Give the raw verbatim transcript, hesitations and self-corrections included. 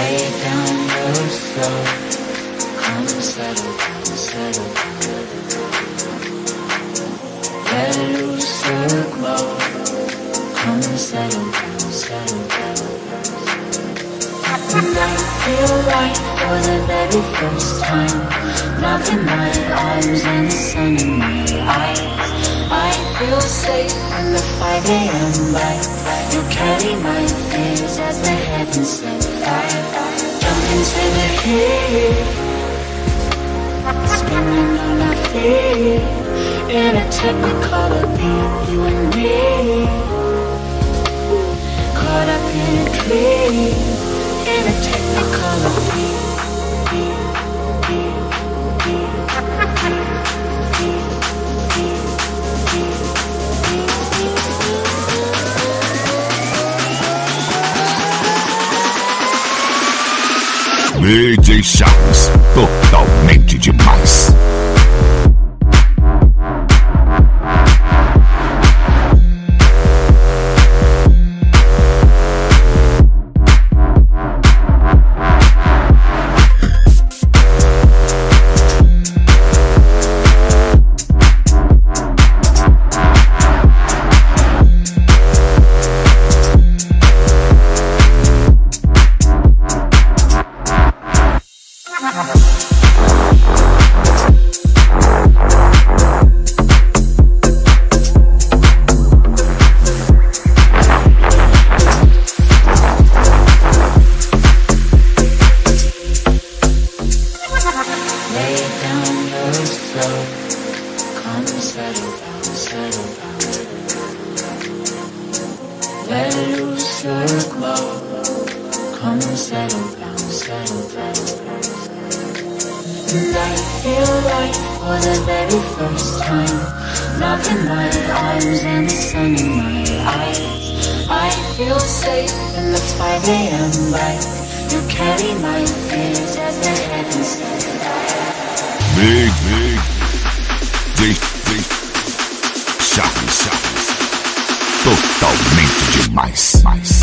Lay down your soul. Come and settle down, settle down. Let loose the glow. Come and settle down, settle down. And I feel right for the very first time. Love in my arms and the sun in my eyes. I feel safe in the five a.m. light. You carry my fears as the heavens set fire. Jump into the heat, spinning on our feet. In a technicolor beat, you and me, caught up in a dream. In a technicolor beat, beat, beat, beat, beat, beat, beat, D J Charles, totalmente demais. Totalmente demais. Mais.